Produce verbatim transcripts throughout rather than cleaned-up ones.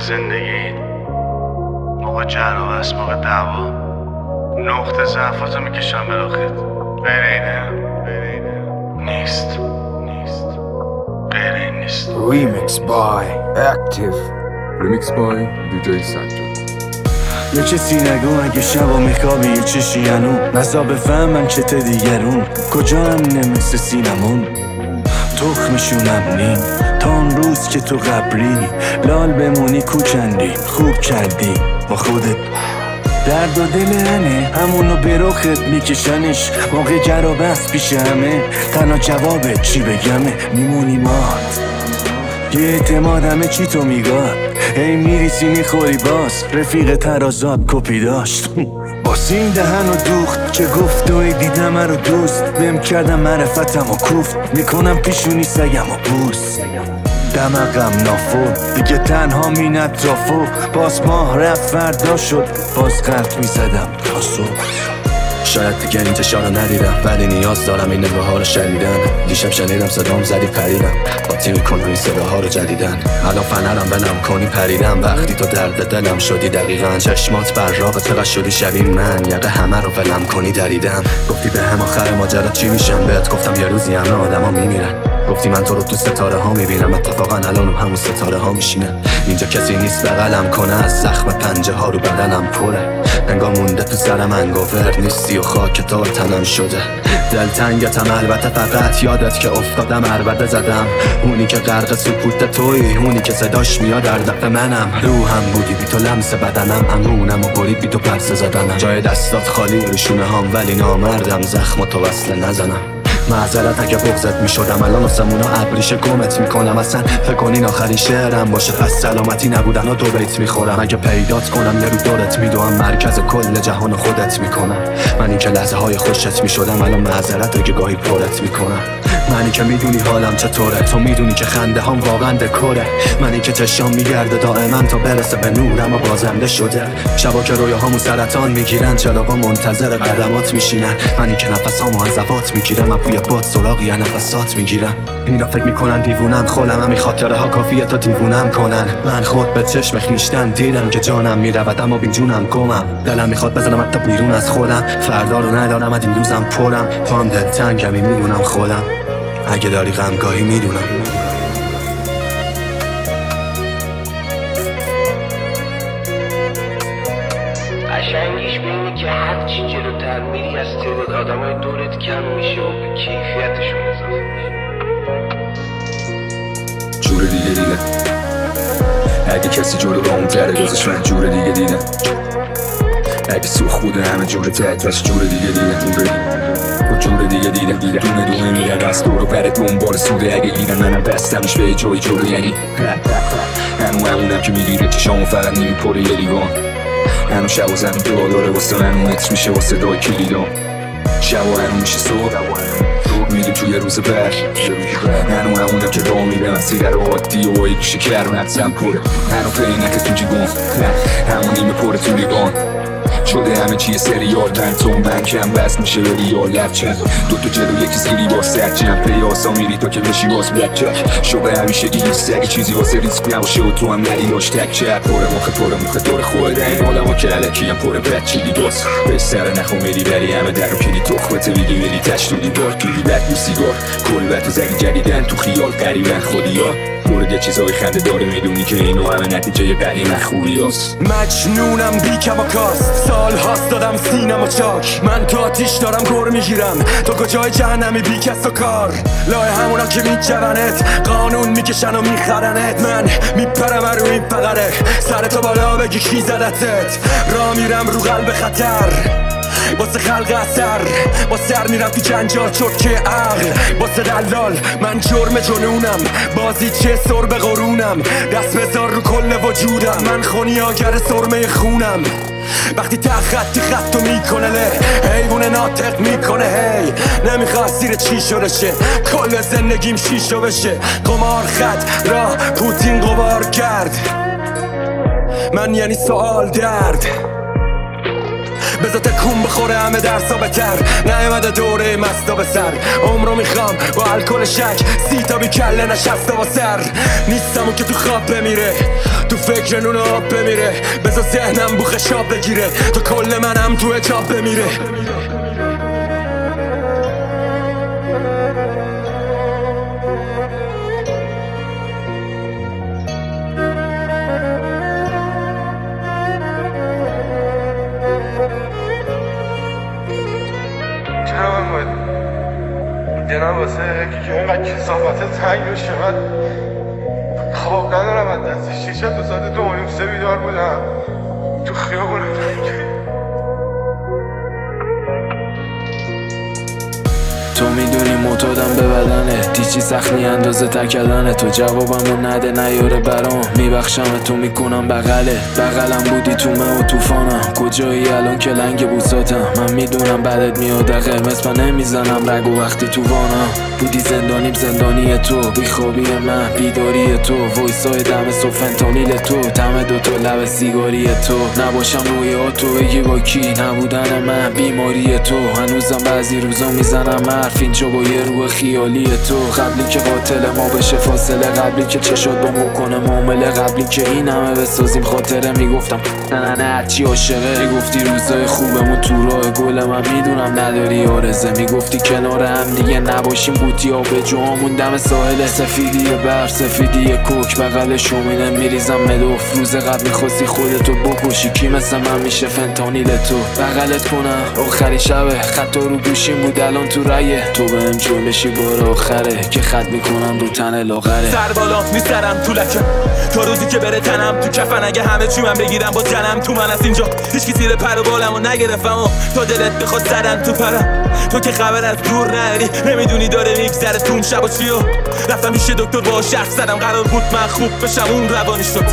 زندگی موقع جر و بحث، موقع دعوا نقطه ضعفاتو میکشم براخت. غیر اینه غیر اینه نیست نیست غیر این نیست. Remix by Active. Remix by دی جی سجاد. یه کسی نگو اگه شبا میخوابی یه چشی هنو نزا بفهمم چته دیگرون کجا همینه مثل سینمون تخمشونم نیم تا اون روز که تو قبری لال بمونی کوچندی خوب کردی با خودت. درد و دل هنه همونو به رخت میکشنش موقع گر و بس پیش همه تنها جوابت چی بگمه میمونی مات یه اعتماد همه چی تو میگاد ای میریسی میخوری باز رفیق ترازات کپی داشت باسی این دهن و دوخت که گفت و ای دیدم رو دوست بهم کردم معرفتم و کوفت میکنم پیشونی سگم و بوس دمقم نافو دیگه تنها مینت رافو باز ماه رفت فردا شد باز قلب میزدم تا صبح. شاید دیگه انتشار رو ندیدم ولی نیاز دارم این نگاه ها رو شنیدن. دیشب شنیدم صدام زدی پریدم قاطی میکنم این صداها رو جدیدن. الان فنرم بلم کنی پریدم وقتی تو درد دلم شدی دقیقا. چشمات براق چقدر شدی شبیه من یقه همه رو ولم کنی دریدم. گفتی به هم آخر ماجرا چی میشم بهت گفتم یه روزی همه آدم ها میمیرن. گفتی من تو رو تو ستاره ها میبینم اتفاقا الان همون ستاره ها میشینم. اینجا کسی نیست بغلم کنه از زخم پنجه ها رو بدنم پره. انگار مونده تو سرم انگوور نیستی و خاک تو تنم شده. دلتنگتم البته فقط یادت که افتادم عربده زدم. اونی که غرق سکوت توی اونی که صداش میاد در دفع منم. روحم بودی بی تو لمس بدنم امونم و برید بی تو پرسه زدنم. جای دستات خالی روشونه هم ولی نامردم زخم تو وصله نزنم. معذرت اگه بغضت میشدم الان آسمونا ابریشه گمت میکنم. اصلا فکر کنین آخرین شعرم باشه پس سلامتی نبودن و دو بیت میخورم. اگه پیدات کنم یه رو دورت میدوم مرکز کل جهان خودت میکنم. منی که لحظه های خوشت میشدم الان معذرت اگه گاهی پرت میکنم. منی که میدونی حالم چطوره تو میدونی که خنده هم واقعا دکوره. منی که چشام میگرده دائما تا برسه به نورم و بازنده شده. شبا که رویاهامو سرطان میگیرن چراغا منتظر قدمات میشینن. منی که نفسامو از زبات میگیرم بوی باد سراغی یا نفسات میگیرم. اینا فکر میکنن دیوونم خودم همین خاطره ها کافیه تا دیوونم کنن. من خود به چشم خیشتن دیدم که جانم میرود اما بی جونم گمم. دلم میخواد بزنم حتی بیرون از خودم. فردا رو ندارم از این روزم پرم پام دلتنگمی میدونم خودم. اگه داری غمگاهی میدونم. قشنگیش بینی که هر چی جلوتر میری از تعداد آدمای دورت کم میشه و به کیفیتشون اضافه میشه. جور دیگه دیدم اگه کسی جلو با اون تره دوزش من جور دیگه دیدم. اگه سوخ بوده همه جور تد بس جور دیگه دیدم. و جور دیگه دیدم دونه دونه میرن از دور و بره دنبال سوده. اگه گیرن منم بستمش به جای جلو یعنی هنو همونم که میگیره چشامو فقط نمیپره یه لیوان. هنو شب و زمین دو داره واسه منو متر میشه واسه دای کلیدان. شب و هنو میشه صبح میریم توی روز بر. هنو همونم که راه میرم از سیگر و عادی و ای گوشه کرون حدسم پره. هنو پینک تو جیبان همون نیمه پره تو لیوان. شده همه چیه سریال پنتون بنکم بس میشه به ریال لفچک. دوتا جلو یکی زیری با سرچم پیاسا میری تا که بشی باز بلک چک. شده همیشه این سگی چیزی واسه ریسک نباشه و تو هم ندیاش تک چک. پره مخه پره مخه دور خورده این آدم ها که علکی هم پره بد چیدی باز به سر نخو میری بری همه در رو کلی تخمته میگی میری تشتونی بار گیری بد بی سیگار کلبت و زنی جدیدن تو خیال قریبن خودی ها. مورد چیزای خنده داره میدونی که اینو همه نتیجه بدی مخوری هست. مجنونم بی کباکاست سال هاست دادم سینم و چاک. من تو آتیش دارم گر میگیرم تو کجای جهنمی بی کس و کار. لای همونا که میجونت قانون میکشن و میخرنت. من میپرم رو این فقره سرتو بالا بگی کی زدتت. را میرم رو قلب خطر واسه خلق اثر با سر میرم تو جنجال چرکه عقل واسه دلال. من جرم جنونم بازی چه سر به قرونم. دست بذار رو کل وجودم من خونیاگر سرمه خونم. وقتی ته خطی خطو میکنه له حیوان ناطق میکنه هی نمیخواست زیر چی شده شه کل زندگیم شیشو بشه. قمار خط را پوتین قبار کرد من یعنی سوال درد بذار تکون بخوره همه درسا بتر. نیومده دوره مستا به سر عمرو میخوام با الکل شک سی تا بی کله نشسته با سر. نیستم اون که تو خواب بمیره تو فکر نون آب بمیره، بذار ذهنم بو خشاب بگیره تا کل منم تو حجاب بمیره. دیدم واسه یکی که اینقدر کثافت تنگ بشه. من خواب ندارم از دست شیشه تا ساعت دو و نیم سه بیدار بودم تو خیابون. تو میدونی معتادم به بدنه، دیچی سخنی اندازه تکدنه. تو جوابمو نده نیاره برام، میبخشم تو میکنم بغله. بغلم بودی تو من و توفانم، کجایی الان که لنگ بوساتم. من میدونم بعدت میاد قرمز من نمیزنم رگو وقتی تو وانم. بودی زندانیم زندانی تو، بیخوابی من بیداری تو، وایسای دم صبح فنتانیل تو، تم دوتا لب سیگاری تو. نباشم روی تو بگی با کی، نبودن من بیماری تو. هنوزم بعضی روزا میزنم حرف اینجا با یه روح خیالی تو. قبلی که قاتل ما بشه فاصله، قبلی که چشات با مو کنه معامله، قبلی که این همه بسازیم خاطره. میگفتم نه نه نه هرچی عاشقه، میگفتی روزای خوبمون تو راه گل من میدونم نداری آرزه. میگفتی کنار هم دیگه نباشیم بوتی آب جوامون دم ساحل. سفیدی برف سفیدی کوک بغلشو میده میریزم مدوف. روز قبل میخواستی خودتو بکشی، کی مثل من میشه فنتانیل تو. بغلت کنم آخری شبه، خطا رو گوشیم بود الان تو رایه. تو بهم جون بشی بار آخره که خط میکنم رو تن لاغره. سر بالا میسرم تو لکم تا روزی که بره تنم تو کفن. اگه همه چی من بگیرم با جنم تو من از اینجا هیچکی زیر پر و بالمو نگرفتم و تا دلت بخواد سرم تو پرم. تو که خبر از دور نداری، نمیدونی داره میگذره تو شب و چیو. رفتم پیش دکتر با شرف زدم، قرار بود من خوب بشم اون روانی شد.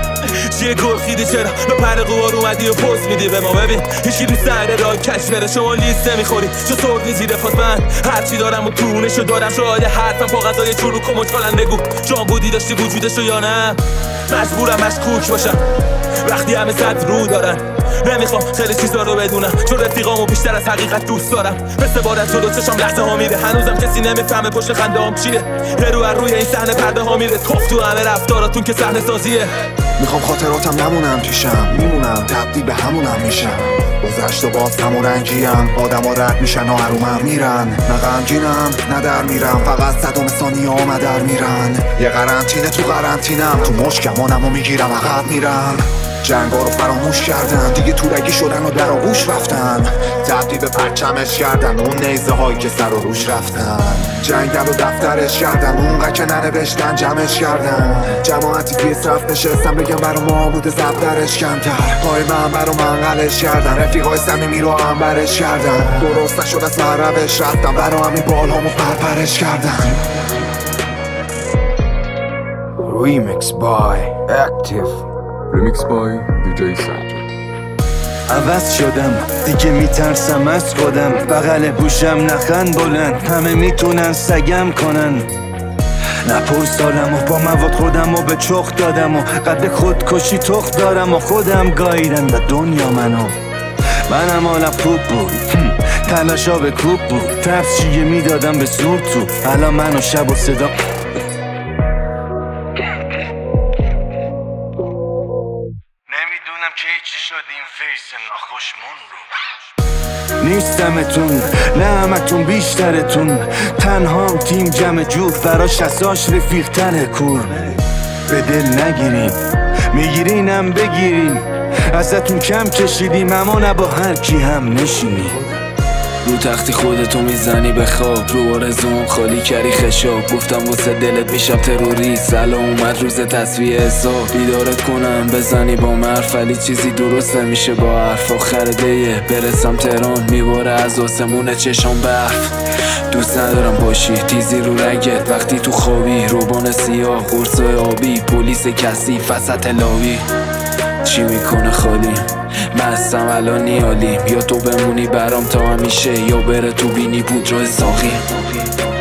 چیه گرخیدی چرا به پر قوار اومدی و پوز میدی به ما؟ ببین هیچی دوست نداره راه کش بره، شما لیست نمیخوری چو سرد نیزی رفات. من هرچی دارم و تونشو دارم، شاید حرفم با غذای چروک و مچالن. بگو جان بودی داشتی وجودشو یا نه؟ مجبورم مشکوک باشم وقتی همه صد رو دارن. نمیخوام خیلی چیزا رو بدونم چون رفیقامو بیشتر از حقیقت دوست دارم. مثل بارت جلو چشم لحظه ها میره، هنوزم کسی نمیفهمه پشت خنده هام چیه. یه رو از روی این صحنه پرده ها میره، توف تو همه رفتاراتون که صحنه سازیه. میخوام خاطراتم نمونم پیشم، میمونم تبدیل به همونم میشم. گذشت و باز هم و رنگیم، آدم ها رد میشن و حرومم میرن. نه غمگینم نه در میرم، فقط صدام ثانیه ها در میرن. یه قرنطینه تو قرنطینم، تو مشکمانم و میگیرم عقب میرم. جنگا رو فراموش کردن دیگه، تورگی شدن و در آغوش رفتن. تبدیل به پرچمش کردن اون نیزه هایی که سر و روش رفتن. جنگل و دفترش کردن اونقدر که ننوشتن جمعش کردن. جماعتی که صرف نشستن بگم برا ما بوده زبدرش کمتر. پای من برا منقلش کردن، رفیقای صمیمی رو هم برش کردن. درست نشد از من روش رفتم، برا همین بال همو پرپرش کردن. Remix by Active. ریمیکس بای دیجی سنجر. عوض شدم دیگه میترسم از خودم، بغل گوشم نخند بلند، همه میتونن سگم کنن. نپور سالم و با مواد خودم و به چخ دادم و قد خودکشی تخ دارم و خودم گاییدن و دنیا منو. منم حالم خوب بود، تلاشا به کوب بود، ترس چیه میدادم به زور تو. الان منو شب و صدا نمیدونم که چی شد این فیس ناخوشمون رو. نیستمتون نه همتون بیشترتون، تنها تیم جمع جور براش اساش رفیق تره کور. به دل نگیریم میگیرینم بگیریم، ازتون کم کشیدیم اما نه با هر کی هم نشینیم. رو تختی خودتو میزنی به خواب، رو آرزوم خالی کردی خشاب. گفتم واسه دلت میشم تروریست، الان اومد روز تصفیه حساب. بیدارت کنم بزنی با مرف، ولی چیزی درست نمیشه با حرف. آخر دیه برسم تهران، میباره از آسمون چشام برف. دوست ندارم باشی تیزی رو رگت وقتی تو خوابی، روبان سیاه قرصای آبی، پلیس کثیف وسط لاوی. چی میکنه خالی مستم الان نیالیم، یا تو بمونی برام تا همیشه یا بره تو بینی پودر ساقی.